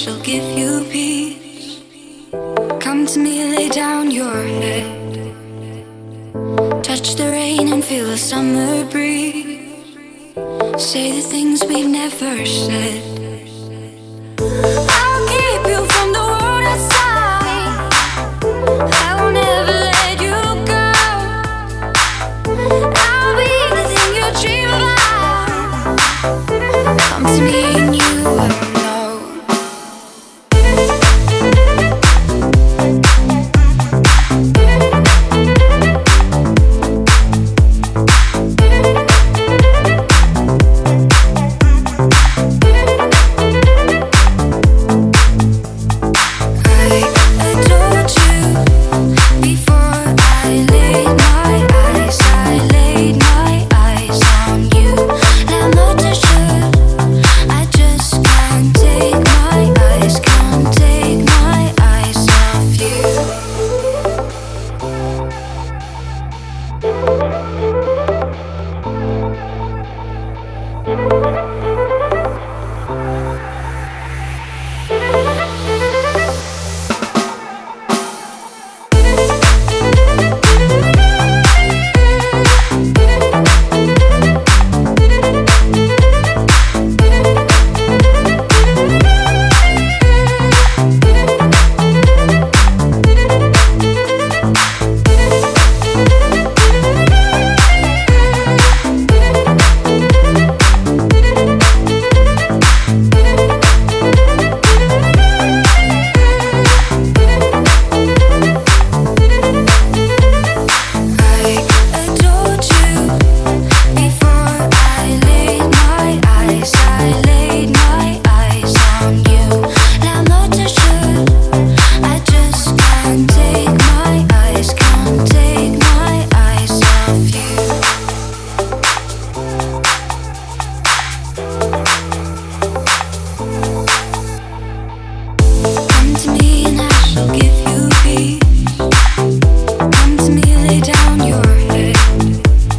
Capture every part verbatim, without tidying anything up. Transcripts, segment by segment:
shall give you peace. Come to me, lay down your head. Touch the rain and feel the summer breeze. Say the things we've never said. I'll keep you from the world outside. I will never let you go. I'll be the thing you dream about. Come to me and you will know.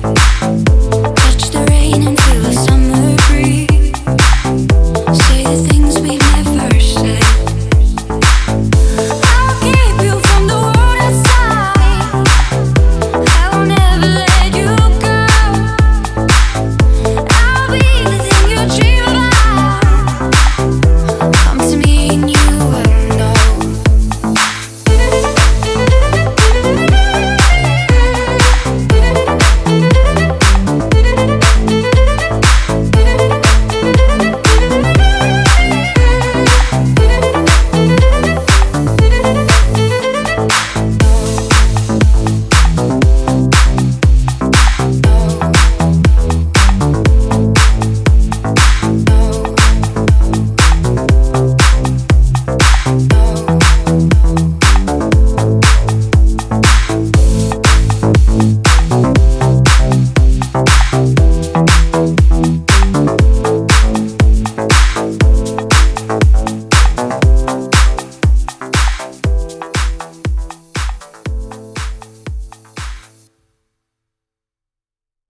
Say the thing